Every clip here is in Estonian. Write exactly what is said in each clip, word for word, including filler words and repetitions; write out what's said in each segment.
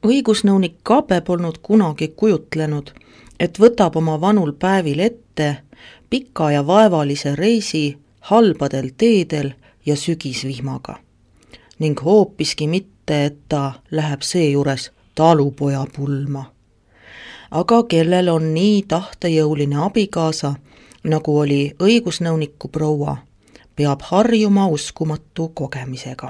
Õigusnõunik Kabe polnud kunagi kujutlenud, et võtab oma vanul päevil ette pika ja vaevalise reisi halbadel teedel ja sügisvihmaga. Ning hoopiski mitte, et ta läheb seejuures talupoja pulma. Aga kellel on nii tahtejõuline abikaasa, nagu oli õigusnõuniku proua, peab harjuma uskumatu kogemisega.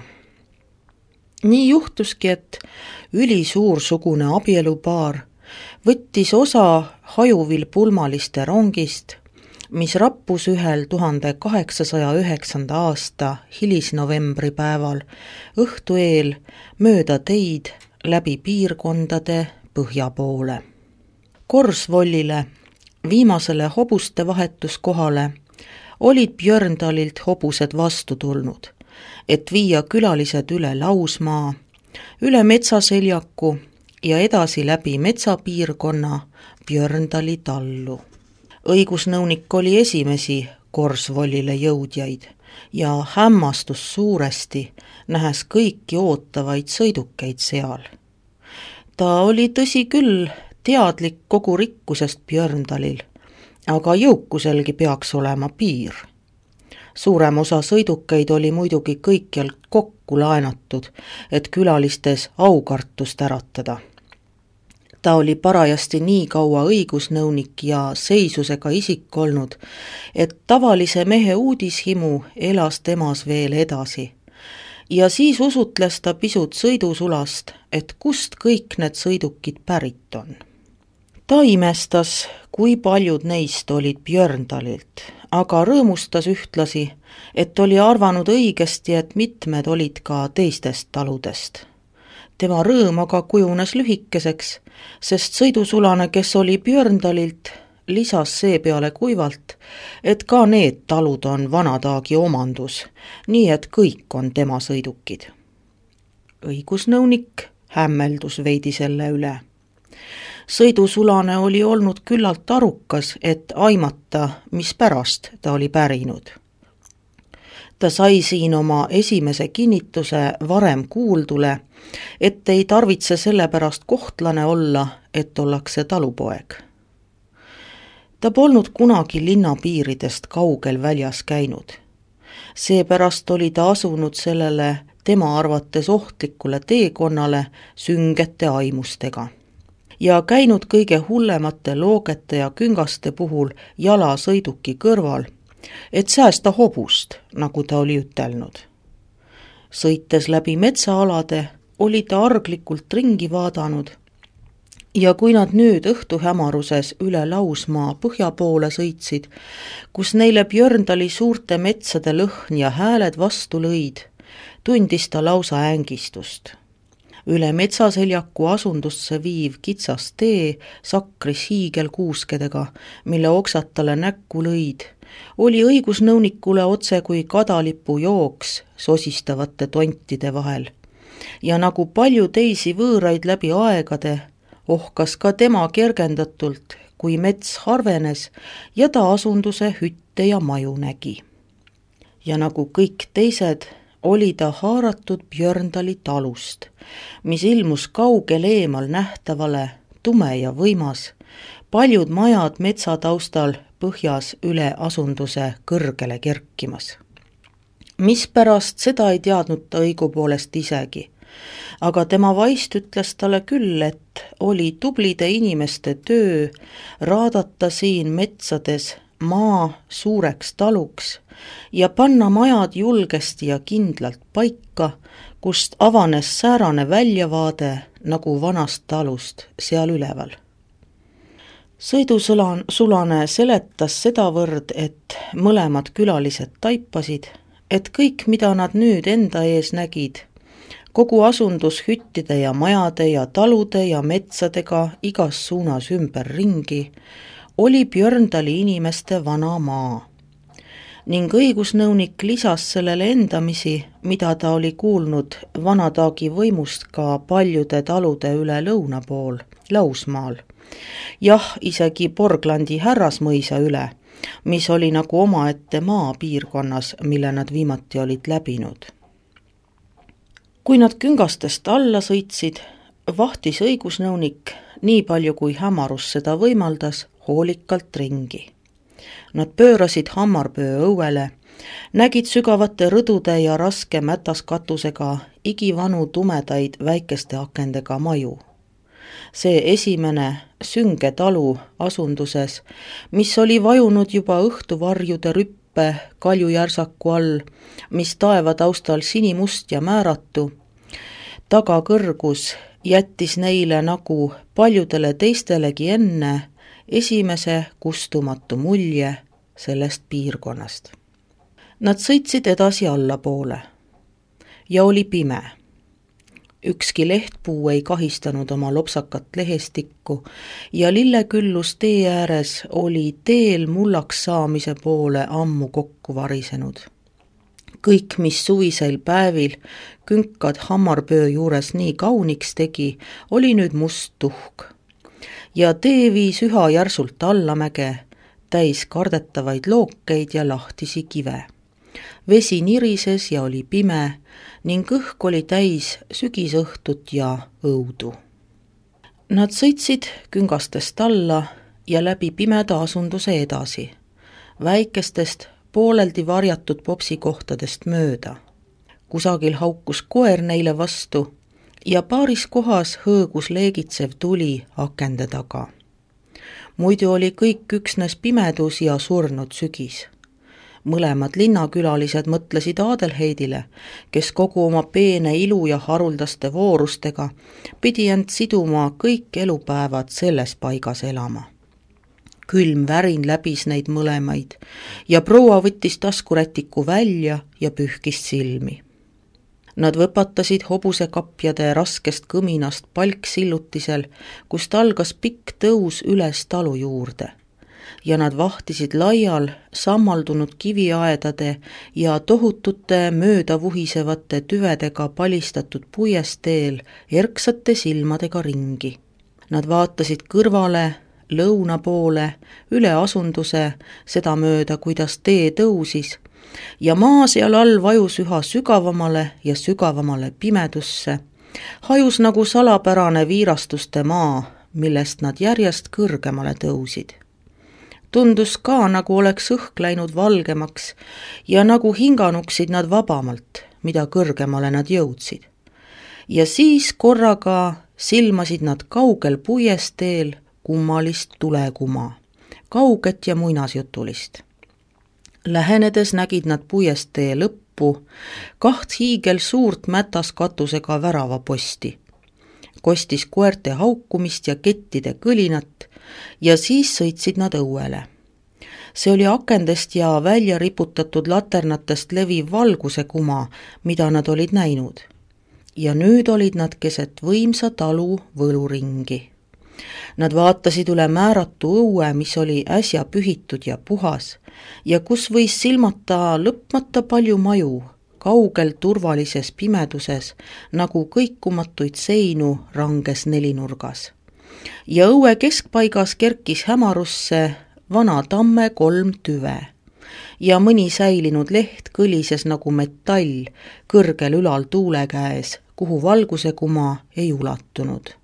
Nii juhtuski, et ülisuursugune abielupaar võttis osa hajuvil pulmaliste rongist, mis rappus ühel tuhande kaheksasaja üheksanda aasta hilisnovembri päeval õhtu eel mööda teid läbi piirkondade põhja poole. Korsvollile, viimasele hobuste vahetuskohale, olid Björndalilt hobused vastu tulnud, et viia külalised üle Lausmaa, üle metsaseljaku ja edasi läbi metsapiirkonna Björndali tallu. Õigusnõunik oli esimesi Korsvollile jõudjaid ja hämmastus suuresti, nähes kõiki ootavaid sõidukeid seal. Ta oli tõsi küll teadlik kogu rikkusest Björndalil, aga jõukuselgi peaks olema piir. Suurem osa sõidukeid oli muidugi kõikjal kokku laenatud, et külalistes aukartust äratada. Ta oli parajasti nii kaua õigusnõunik ja seisusega isik olnud, et tavalise mehe uudishimu elas temas veel edasi. Ja siis usutles ta pisut sõidusulast, et kust kõik need sõidukid pärit on. Ta imestas, kui paljud neist olid Björndalilt, aga rõõmustas ühtlasi, et oli arvanud õigesti, et mitmed olid ka teistest taludest. Tema rõõm aga kujunes lühikeseks, sest sõidusulane, kes oli Björndalilt, lisas seepeale kuivalt, et ka need talud on vanadaagi omandus, nii et kõik on tema sõidukid. Õigusnõunik hämmeldus veidi selle üle. Sõidusulane oli olnud küllalt arukas, et aimata, mis pärast ta oli pärinud. Ta sai siin oma esimese kinnituse varem kuuldule, et ei tarvitse sellepärast kohtlane olla, et ollakse talupoeg. Ta polnud kunagi linnapiiridest kaugel väljas käinud. Seepärast oli ta asunud sellele tema arvates ohtlikule teekonnale süngete aimustega ja käinud kõige hullemate loogete ja küngaste puhul jala sõiduki kõrval, et säästa hobust, nagu ta oli ütelnud. Sõites läbi metsaalade oli ta arglikult ringi vaadanud ja kui nad nüüd õhtuhämaruses üle Lausmaa põhja poole sõitsid, kus neile Björndali suurte metsade lõhn ja hääled vastu lõid, tundis ta lausa ängistust. Üle metsaseljaku asundussse viiv kitsas tee sakris hiigelkuuskedega, mille oksad talle näkku lõid, oli õigusnõunikule otse kui kadalipu jooks sosistavate tontide vahel. Ja nagu palju teisi võõraid läbi aegade, ohkas ka tema kergendatult, kui mets harvenes ja ta asunduse hütte ja maju nägi. Ja nagu kõik teised, oli ta haaratud Björndali talust, mis ilmus kaugel eemal nähtavale, tume ja võimas, paljud majad metsataustal põhjas üle asunduse kõrgele kerkimas. Mispärast seda ei teadnud ta õigupoolest isegi, aga tema vaist ütles talle küll, et oli tublide inimeste töö raadata siin metsades maa suureks taluks ja panna majad julgesti ja kindlalt paika, kust avanes säärane väljavaade nagu vanast talust seal üleval. Sõidusulane seletas sedavõrd, et mõlemad külalised taipasid, et kõik, mida nad nüüd enda ees nägid, kogu asundus hüttide ja majade ja talude ja metsadega igas suunas ümber ringi, oli Björndali inimeste vana maa. Ning õigusnõunik lisas sellele endamisi, mida ta oli kuulnud vanadaagi võimust ka paljude talude üle lõuna pool, Lausmaal. Jah, isegi Porglandi härrasmõisa üle, mis oli nagu omaette maapiirkonnas, mille nad viimati olid läbinud. Kui nad küngastest alla sõitsid, vahtis õigusnõunik nii palju kui hämarus seda võimaldas hoolikalt ringi. Nad pöörasid hammarböö õuele, nägid sügavate rõdude ja raske mätaskatusega igivanu tumedaid väikeste akendega maju. See esimene sünge talu asunduses, mis oli vajunud juba õhtuvarjude rüppe kaljujärsaku all, mis taeva taustal sinimust ja määratu, tagakõrgus jättis neile nagu paljudele teistelegi enne esimese kustumatu mulje sellest piirkonnast. Nad sõitsid edasi allapoole ja oli pime. Ükski lehtpuu ei kahistanud oma lopsakat lehestikku ja lilleküllus tee ääres oli teel mullaks saamise poole ammu kokku varisenud. Kõik, mis suvisel päevil künkad hammarböö juures nii kauniks tegi, oli nüüd must tuhk. Ja tee viis üha järsult allamäge, täis kardetavaid lookeid ja lahtisi kive. Vesi nirises ja oli pime ning õhk oli täis sügisõhtut ja õudu. Nad sõitsid küngastest alla ja läbi pimeda asunduse edasi, väikestest pooleldi varjatud popsikohtadest mööda. Kusagil haukus koer neile vastu ja paaris kohas hõõgus leegitsev tuli akende taga. Muidu oli kõik üksnes pimedus ja surnud sügis. Mõlemad linnakülalised mõtlesid Adelheidile, kes kogu oma peene ilu ja haruldaste voorustega pidi end siduma kõik elupäevad selles paigas elama. Külm värin läbis neid mõlemaid ja proua võttis taskurätiku välja ja pühkis silmi. Nad võpatasid hobusekapjade raskest kõminast palksillutisel, kust algas pikk tõus üles talu juurde. Ja nad vahtisid laial sammaldunud kiviaedade ja tohutute mööda vuhisevate tüvedega palistatud puiesteel erksate silmadega ringi. Nad vaatasid kõrvale, lõuna poole, üle asunduse, seda mööda, kuidas tee tõusis, ja maa seal all vajus üha sügavamale ja sügavamale pimedusse, hajus nagu salapärane viirastuste maa, millest nad järjest kõrgemale tõusid. Tundus ka, nagu oleks õhk läinud valgemaks ja nagu hinganuksid nad vabamalt, mida kõrgemale nad jõudsid. Ja siis korraga silmasid nad kaugel puiesteel kummalist tulekuma, kauget ja muinasjutulist. Lähenedes nägid nad puiestee lõppu kaht hiigel suurt mätaskatusega väravaposti. Kostis koerte haukumist ja kettide kõlinat ja siis sõitsid nad õuele. See oli akendest ja välja riputatud laternatest leviv valguse kuma, mida nad olid näinud. Ja nüüd olid nad keset võimsa talu võluringi. Nad vaatasid üle määratu õue, mis oli äsja pühitud ja puhas ja kus võis silmata lõpmata palju maju, kaugel turvalises pimeduses, nagu kõikumatuid seinu ranges nelinurgas. Ja õue keskpaigas kerkis hämarusse vana tamme kolm tüve ja mõni säilinud leht kõlises nagu metall kõrgel ülal tuule käes, kuhu valguse kuma ei ulatunud.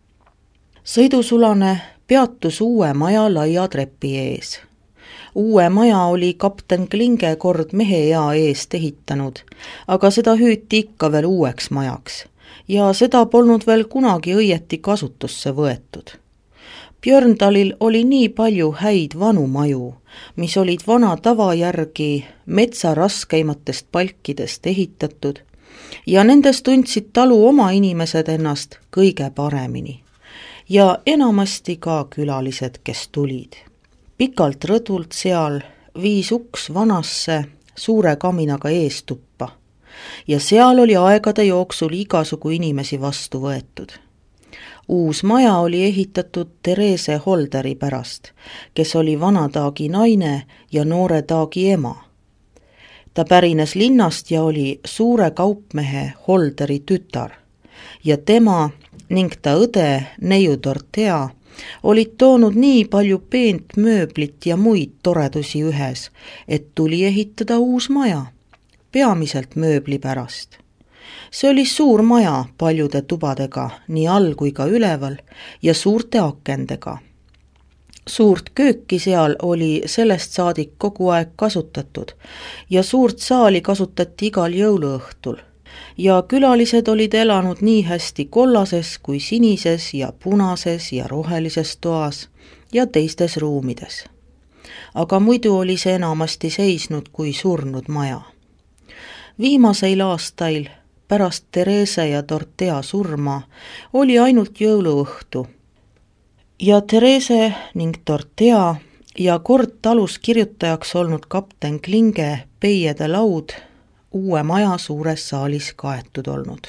Sõidusulane peatus uue maja laia trepi ees. Uue maja oli kapten Klinge kord mehe ea eest ehitanud, aga seda hüüti ikka veel uueks majaks ja seda polnud veel kunagi õieti kasutusse võetud. Björndalil oli nii palju häid vanu maju, mis olid vana tava järgi metsa raskeimatest palkidest ehitatud ja nendest tundsid talu oma inimesed ennast kõige paremini ja enamasti ka külalised, kes tulid. Pikalt rõdult seal viis uks vanasse suure kaminaga eestuppa ja seal oli aegade jooksul igasugu inimesi vastu võetud. Uus maja oli ehitatud Therese Holderi pärast, kes oli vana Taagi naine ja noore Taagi ema. Ta pärines linnast ja oli suure kaupmehe Holderi tütar ja tema ning ta õde Neiu Dortea olid toonud nii palju peent mööblit ja muid toredusi ühes, et tuli ehitada uus maja, peamiselt mööbli pärast. See oli suur maja paljude tubadega, nii all kui ka üleval, ja suurte akendega. Suurt kööki seal oli sellest saadik kogu aeg kasutatud ja suurt saali kasutati igal jõuluõhtul. Ja külalised olid elanud nii hästi kollases kui sinises ja punases ja rohelises toas ja teistes ruumides. Aga muidu oli see enamasti seisnud kui surnud maja. Viimaseil aastail pärast Therese ja Dorothea surma oli ainult jõuluõhtu. Ja Therese ning Dorothea ja kord talus kirjutajaks olnud kapten Klinge peiede laud uue maja suures saalis kaetud olnud.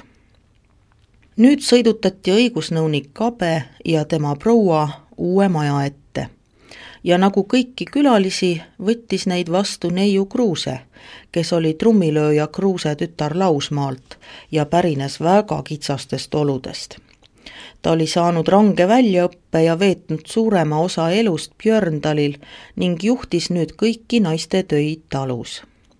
Nüüd sõidutati õigusnõunik Kabe ja tema proua uue maja ette. Ja nagu kõiki külalisi, võttis neid vastu neiu Kruuse, kes oli trummilööja Kruuse tütar Lausmaalt ja pärines väga kitsastest oludest. Ta oli saanud range väljaõppe ja veetnud suurema osa elust Björndalil ning juhtis nüüd kõiki naiste töid talus.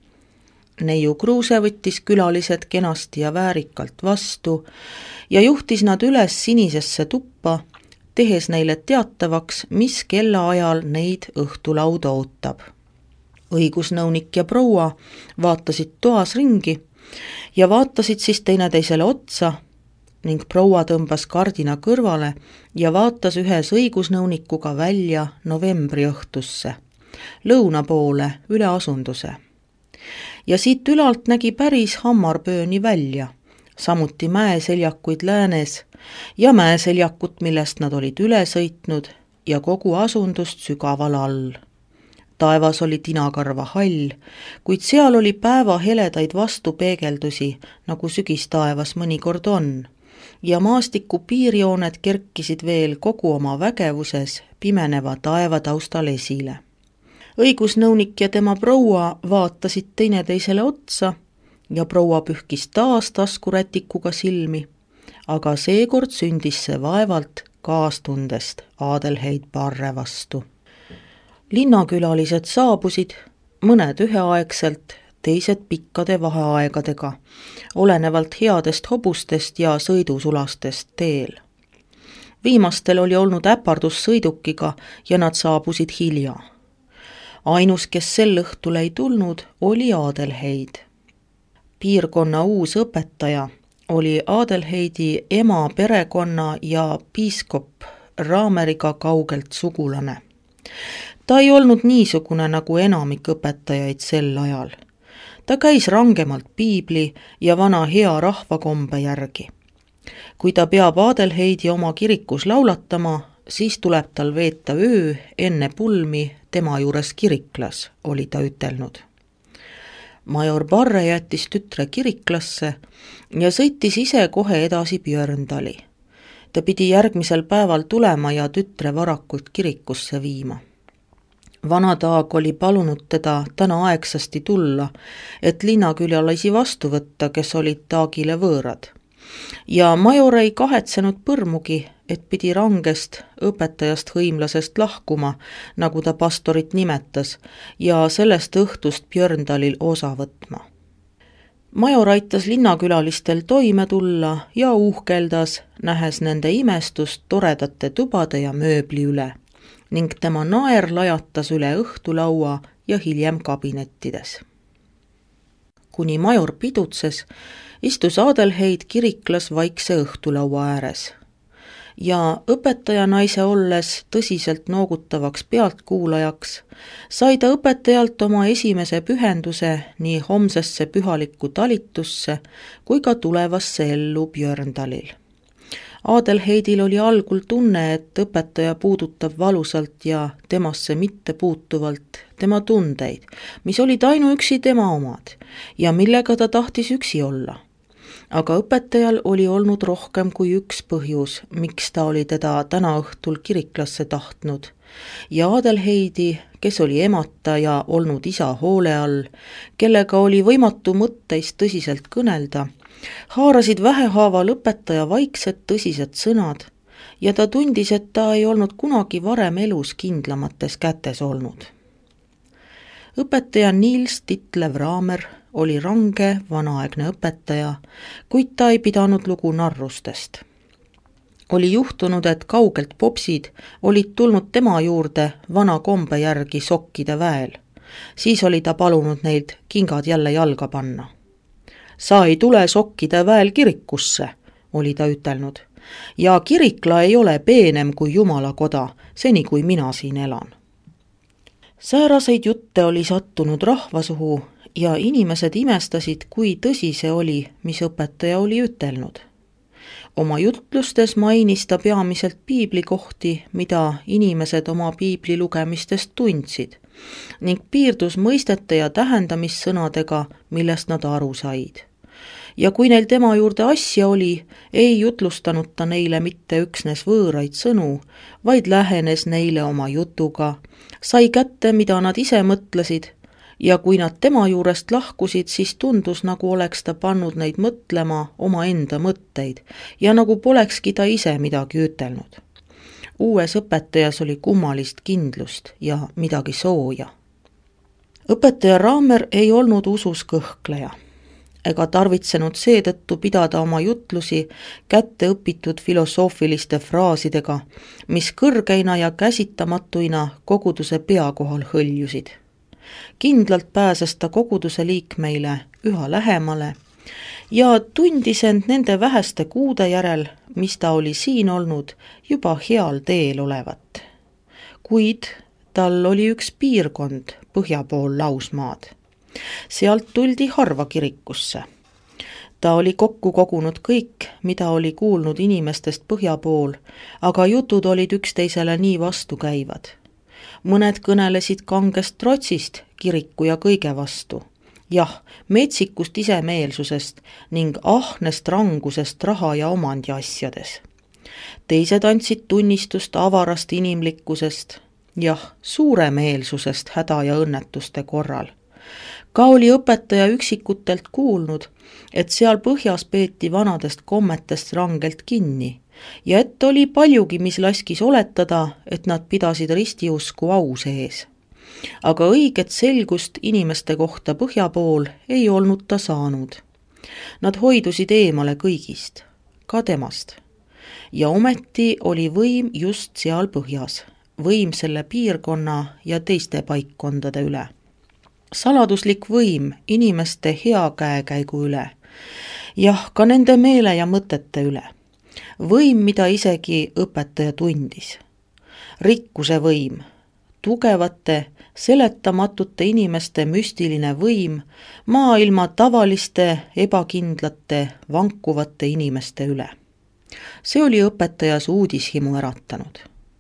Neiu Kruuse võttis külalised kenasti ja väärikalt vastu ja juhtis nad üles sinisesse tuppa, tehes neile teatavaks, mis kellaajal neid õhtulauda ootab. Õigusnõunik ja proua vaatasid toas ringi ja vaatasid siis teineteisele otsa ning proua tõmbas kardina kõrvale ja vaatas ühes õigusnõunikuga välja novembri õhtusse, lõuna poole üle asunduse. Ja siit ülalt nägi päris hammarbööni välja, samuti mäeseljakuid läänes ja mäeseljakut, millest nad olid üle sõitnud ja kogu asundust sügaval all. Taevas oli tinakarva hall, kuid seal oli päeva heledaid vastupeegeldusi, nagu sügistaevas mõnikord on, ja maastiku piirjooned kerkisid veel kogu oma vägevuses pimeneva taeva taustal esile. Õigusnõunik ja tema proua vaatasid teineteisele otsa ja proua pühkis taas taskurätikuga silmi, aga seekord sündis see vaevalt kaastundest Adelheid Parre vastu. Linnakülalised saabusid, mõned üheaegselt, teised pikkade vaheaegadega, olenevalt headest hobustest ja sõidusulastest teel. Viimastel oli olnud äpardus sõidukiga ja nad saabusid hilja. Ainus, kes sel õhtul ei tulnud, oli Adelheid. Piirkonna uus õpetaja oli Adelheidi ema perekonna ja piiskop Raameriga kaugelt sugulane. Ta ei olnud niisugune nagu enamik õpetajaid sel ajal. Ta käis rangemalt piibli ja vana hea rahvakombe järgi. Kui ta peab Adelheidi oma kirikus laulatama, siis tuleb tal veeta öö enne pulmi tema juures kiriklas, oli ta ütelnud. Major Parre jättis tütre kiriklasse ja sõitis ise kohe edasi Björndali. Ta pidi järgmisel päeval tulema ja tütre varakult kirikusse viima. Vanataag oli palunud teda täna aegsasti tulla, et linnakülalisi vastu võtta, kes olid taagile võõrad. Ja major ei kahetsenud põrmugi, et pidi rangest õpetajast hõimlasest lahkuma, nagu ta pastorit nimetas, ja sellest õhtust Björndalil osa võtma. Major aitas linnakülalistel toime tulla ja uhkeldas, nähes nende imestust toredate tubade ja mööbli üle, ning tema naer lajatas üle õhtulaua ja hiljem kabinettides. Kuni major pidutses, istus Adelheid kiriklas vaikse õhtulaua ääres. Ja õpetaja naise olles tõsiselt noogutavaks pealtkuulajaks, sai ta õpetajalt oma esimese pühenduse nii homsesse pühalikku talitusse kui ka tulevasse ellu Björndalil. Adelheidil oli algul tunne, et õpetaja puudutab valusalt ja temasse mitte puutuvalt tema tundeid, mis olid ainuüksi tema omad ja millega ta tahtis üksi olla. Aga õpetajal oli olnud rohkem kui üks põhjus, miks ta oli teda täna õhtul kiriklasse tahtnud. Ja Adelheidi, kes oli emata ja olnud isa hoole all, kellega oli võimatu mõtteist tõsiselt kõnelda, haarasid vähehaaval õpetaja vaiksed tõsised sõnad ja ta tundis, et ta ei olnud kunagi varem elus kindlamates kätes olnud. Õpetaja Niels Ditlev Raamer oli range vanaaegne õpetaja, kuid ta ei pidanud lugu narrustest. Oli juhtunud, et kaugelt popsid olid tulnud tema juurde vana kombe järgi sokkide väel. Siis oli ta palunud neilt kingad jälle jalga panna. Sa ei tule sokkide väel kirikusse, oli ta ütelnud, ja kirikla ei ole peenem kui Jumala koda, seni kui mina siin elan. Sääraseid jutte oli sattunud rahvasuhu ja inimesed imestasid, kui tõsi see oli, mis õpetaja oli ütelnud. Oma jutlustes mainis ta peamiselt piiblikohti, mida inimesed oma piibli lugemistest tundsid, ning piirdus mõistete ja tähendamissõnadega, millest nad aru said. Ja kui neil tema juurde asja oli, ei jutlustanud ta neile mitte üksnes võõraid sõnu, vaid lähenes neile oma jutuga, sai kätte, mida nad ise mõtlesid, ja kui nad tema juurest lahkusid, siis tundus, nagu oleks ta pannud neid mõtlema oma enda mõtteid ja nagu polekski ta ise midagi ütelnud. Uues õpetajas oli kummalist kindlust ja midagi sooja. Õpetaja Raamer ei olnud usus kõhkleja, ega tarvitsenud seetõttu pidada oma jutlusi kätte õpitud filosoofiliste fraasidega, mis kõrgeina ja käsitamatuina koguduse pea kohal hõljusid. Kindlalt pääses ta koguduse liikmeile üha lähemale ja tundis end nende väheste kuude järel, mis ta oli siin olnud, juba heal teel olevat. Kuid tal oli üks piirkond põhja pool Lausmaad. Sealt tuldi harva kirikusse. Ta oli kokku kogunud kõik, mida oli kuulnud inimestest põhja pool, aga jutud olid üksteisele nii vastukäivad. Mõned kõnelesid kangest trotsist kiriku ja kõige vastu. Jah, metsikust isemeelsusest ning ahnest rangusest raha ja omandi asjades. Teised andsid tunnistust avarast inimlikkusest, jah, suuremeelsusest häda ja õnnetuste korral. Ka oli õpetaja üksikutelt kuulnud, et seal põhjas peeti vanadest kommetest rangelt kinni, ja et oli paljugi, mis laskis oletada, et nad pidasid ristiusku au sees. Aga õiget selgust inimeste kohta põhja pool ei olnud ta saanud. Nad hoidusid eemale kõigist, ka temast. Ja ometi oli võim just seal põhjas, võim selle piirkonna ja teiste paikkondade üle. Saladuslik võim inimeste hea käekäigu üle, jah, ka nende meele ja mõtete üle. Võim, mida isegi õpetaja tundis. Rikkuse võim, tugevate, seletamatute inimeste müstiline võim maailma tavaliste, ebakindlate, vankuvate inimeste üle. See oli õpetajas uudishimu äratanud.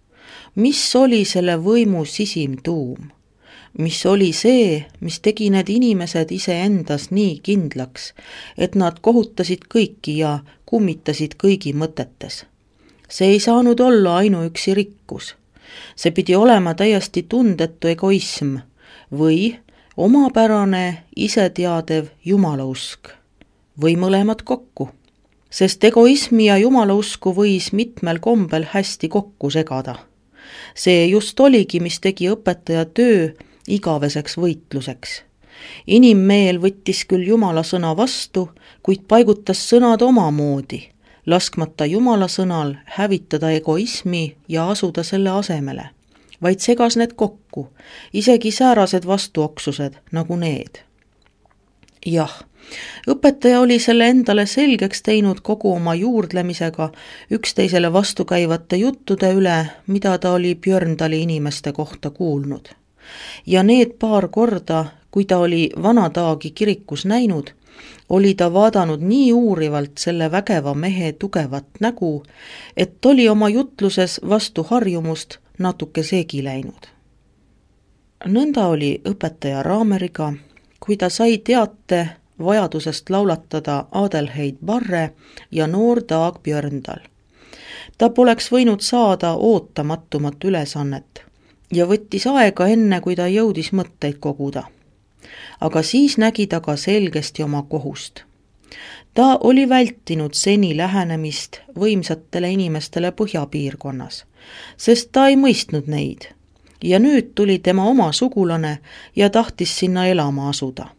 Mis oli selle võimu sisim tuum? Mis oli see, mis tegi need inimesed iseendas nii kindlaks, et nad kohutasid kõiki ja kummitasid kõigi mõtetes. See ei saanud olla ainuüksi rikkus. See pidi olema täiesti tundetu egoism või omapärane, iseteadev jumalausk või mõlemad kokku. Sest egoismi ja jumalausku võis mitmel kombel hästi kokku segada. See just oligi, mis tegi õpetaja töö igaveseks võitluseks. Inimmeel võttis küll Jumala sõna vastu, kuid paigutas sõnad omamoodi, laskmata Jumala sõnal hävitada egoismi ja asuda selle asemele, vaid segas need kokku, isegi säärased vastuoksused nagu need. Jah, õpetaja oli selle endale selgeks teinud kogu oma juurdlemisega üksteisele vastukäivate juttude üle, mida ta oli Björndali inimeste kohta kuulnud. Ja need paar korda, kui ta oli vanataagi kirikus näinud, oli ta vaadanud nii uurivalt selle vägeva mehe tugevat nägu, et oli oma jutluses vastu harjumust natuke segi läinud. Nõnda oli õpetaja Raameriga, kui ta sai teate vajadusest laulatada Adelheid Barre ja noor Dag Björndal. Ta poleks võinud saada ootamatumat ülesannet ja võttis aega enne, kui ta jõudis mõtteid koguda. Aga siis nägi ta ka selgesti oma kohust. Ta oli vältinud seni lähenemist võimsatele inimestele põhjapiirkonnas, sest ta ei mõistnud neid. Ja nüüd tuli tema oma sugulane ja tahtis sinna elama asuda.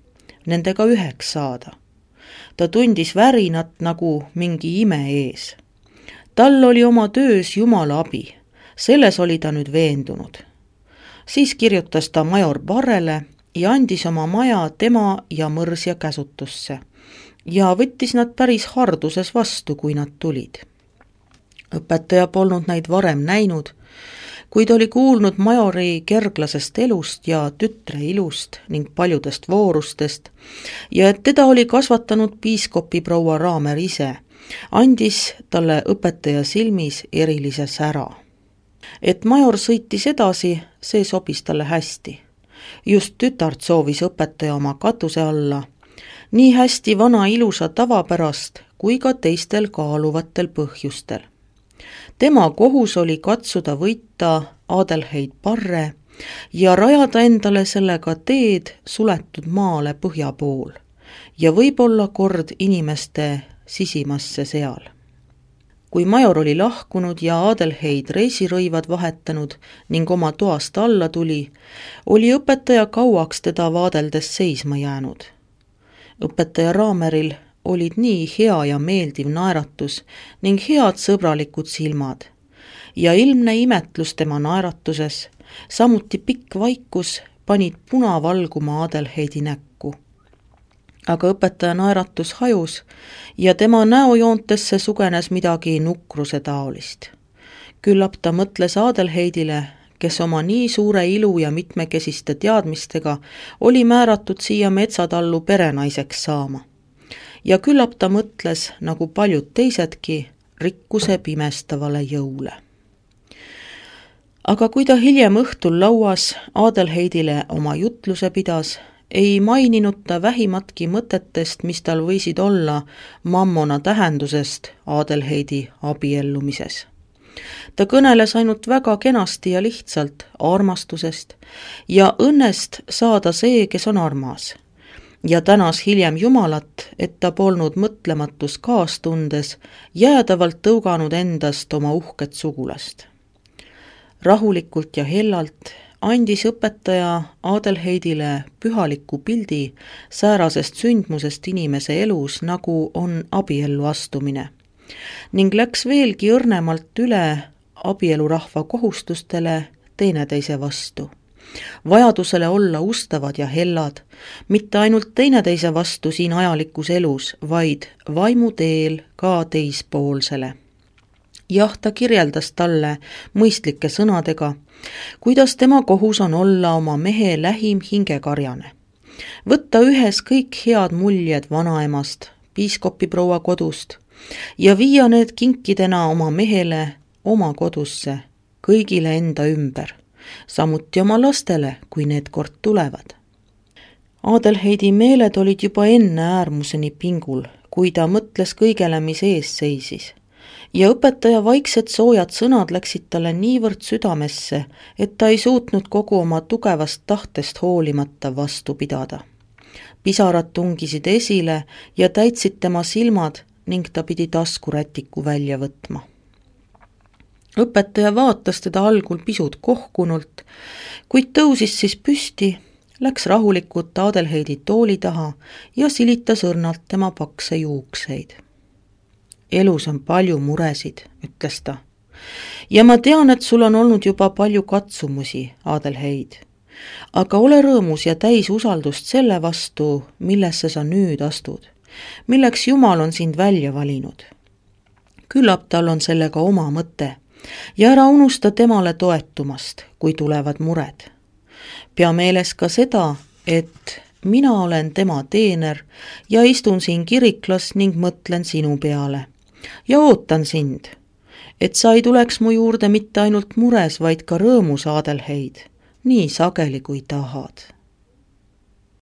nendega üheks saada. Ta tundis värinat nagu mingi ime ees. Tal oli oma töös Jumala abi, selles oli ta nüüd veendunud. Siis kirjutas ta major Barrele ja andis oma maja tema ja mõrsja käsutusse ja võttis nad päris harduses vastu, kui nad tulid. Õpetaja polnud neid varem näinud, kuid oli kuulnud majori kerglasest elust ja tütre ilust ning paljudest voorustest ja et teda oli kasvatanud piiskopi proua Raamer ise, andis talle õpetaja silmis erilise sära. Et major sõitis edasi, see sobis talle hästi. Just tütart soovis õpetaja oma katuse alla, nii hästi vana ilusa tavapärast kui ka teistel kaaluvatel põhjustel. Tema kohus oli katsuda võita Adelheid Barre ja rajada endale sellega teed suletud maale põhja pool ja võib-olla kord inimeste sisimasse seal. Kui major oli lahkunud ja Adelheid reisirõivad vahetanud ning oma toast alla tuli, oli õpetaja kauaks teda vaadeldes seisma jäänud. Õpetaja Raameril olid nii hea ja meeldiv naeratus ning head sõbralikud silmad ja ilmne imetlus tema naeratuses, samuti pikk vaikus panid puna valguma Adelheidi näkku. Aga õpetaja naeratus hajus ja tema näojoontesse sugenes midagi nukruse taolist. Küllap ta mõtles Adelheidile, kes oma nii suure ilu ja mitmekesiste teadmistega oli määratud siia metsatallu perenaiseks saama. Ja küllap ta mõtles, nagu paljud teisedki, rikkuse pimestavale jõule. Aga kui ta hiljem õhtul lauas Adelheidile oma jutluse pidas, ei maininud ta vähimatki mõtetest, mis tal võisid olla mammona tähendusest Adelheidi abiellumises. Ta kõneles ainult väga kenasti ja lihtsalt armastusest ja õnnest saada see, kes on armas. Ja tänas hiljem Jumalat, et ta polnud mõtlematus kaastundes jäädavalt tõuganud endast oma uhket sugulast. Rahulikult ja hellalt andis õpetaja Adelheidile pühaliku pildi säärasest sündmusest inimese elus, nagu on abiellu astumine, ning läks veelgi õrnemalt üle abielurahva kohustustele teineteise vastu. Vajadusele olla ustavad ja hellad, mitte ainult teineteise vastu siin ajalikus elus, vaid vaimu teel ka teispoolsele. Jah, ta kirjeldas talle mõistlike sõnadega, kuidas tema kohus on olla oma mehe lähim hingekarjane. Võtta ühes kõik head muljed vanaemast, piiskopi proua kodust ja viia need kinkidena oma mehele oma kodusse, kõigile enda ümber, samuti oma lastele, kui need kord tulevad. Adelheidi meeled olid juba enne äärmuseni pingul, kui ta mõtles kõigele, mis ees seisis. Ja õpetaja vaiksed soojad sõnad läksid talle niivõrd südamesse, et ta ei suutnud kogu oma tugevast tahtest hoolimata vastu pidada. Pisarad tungisid esile ja täitsid tema silmad ning ta pidi taskurätiku välja võtma. Õpetaja vaatas teda algul pisut kohkunult, kuid tõusis siis püsti, läks rahulikult Adelheidi tooli taha ja silitas õrnalt tema pakse juukseid. Elus on palju muresid, ütles ta. Ja ma tean, et sul on olnud juba palju katsumusi, Adelheid. Aga ole rõõmus ja täis usaldust selle vastu, millesse sa nüüd astud, milleks Jumal on sind välja valinud. Küllap tal on sellega oma mõte ja ära unusta temale toetumast, kui tulevad mured. Pea meeles ka seda, et mina olen tema teener ja istun siin kiriklas ning mõtlen sinu peale. Ja ootan sind, et sa ei tuleks mu juurde mitte ainult mures, vaid ka rõõmus, Adelheid, nii sageli kui tahad.